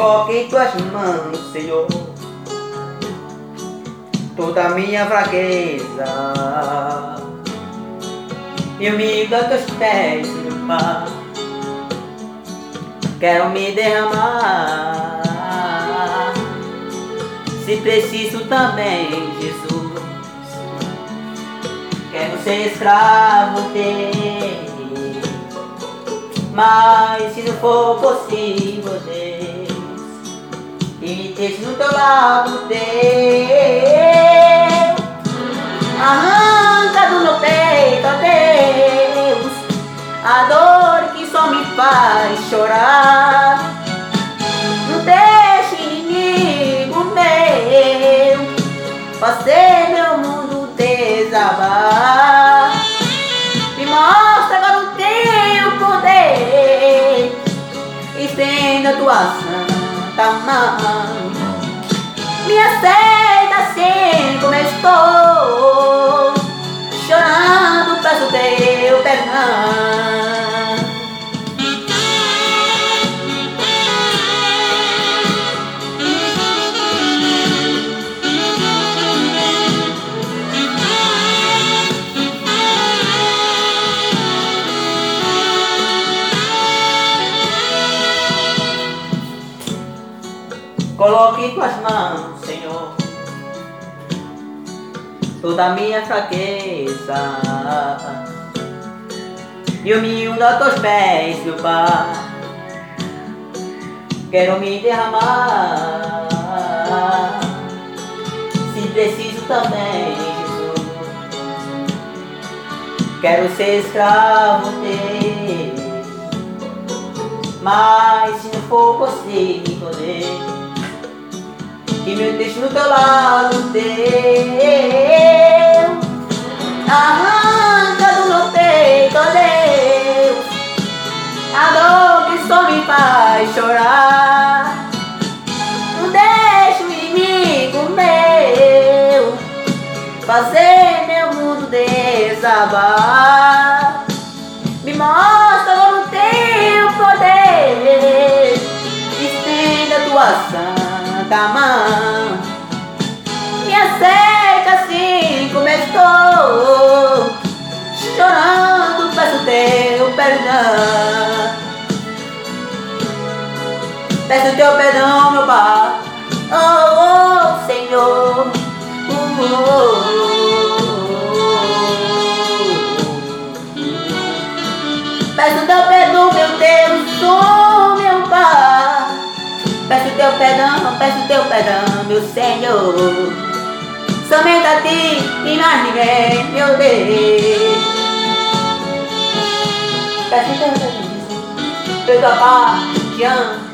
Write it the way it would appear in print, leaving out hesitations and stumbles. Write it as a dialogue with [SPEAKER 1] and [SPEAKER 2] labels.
[SPEAKER 1] Coloque em tuas mãos, Senhor, toda a minha fraqueza. E humilho a teus pés, meu Pai. Quero me derramar, se preciso também, Jesus. Quero ser escravo teu, mas se não for possível, Deus, que me deixe no teu lado teu. Arranca do meu peito, ó Deus, a dor que só me faz chorar. Não deixe inimigo meu fazer meu mundo desabar. Me mostra agora o teu poder, estenda a tua santa mão. Me aceita assim como eu estou, chorando peço teu perdão. Coloque em tuas mãos, Senhor, toda a minha fraqueza. E eu me hundo a teus pés, meu Pai. Quero me derramar, se preciso também, Jesus. Quero ser escravo teu, mas se não for possível, Deus, que me deixe no teu lado teu. Arranca do meu peito, ó Deus, a dor que só me faz chorar. Não deixe o inimigo meu fazer meu mundo desabar. Me mostra agora o teu poder, estenda a tua santa mão. Me aceita assim como eu estou, chorando peço teu perdão. Peço teu perdão, meu Pai. Oh, oh, Senhor. Peço teu perdão, meu Deus, oh, meu Pai. Peço teu perdão, meu Senhor. Somente a ti e mais ninguém, meu Deus. Peço teu perdão, Jesus, pela tua paixão.